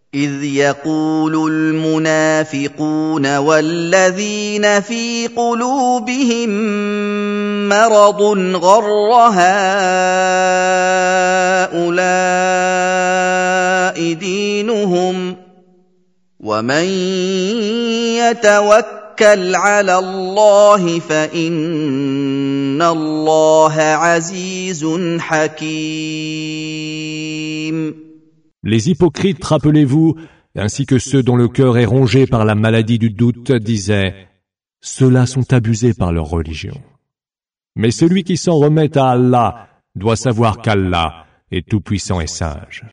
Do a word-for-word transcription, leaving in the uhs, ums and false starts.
إذ يقول المنافقون والذين في قلوبهم مرض غر هؤلاء دينهم ومن يتوكل على الله فإن الله عزيز حكيم. Les hypocrites, rappelez-vous, ainsi que ceux dont le cœur est rongé par la maladie du doute, disaient « Ceux-là sont abusés par leur religion. » Mais celui qui s'en remet à Allah doit savoir qu'Allah est tout-puissant et sage.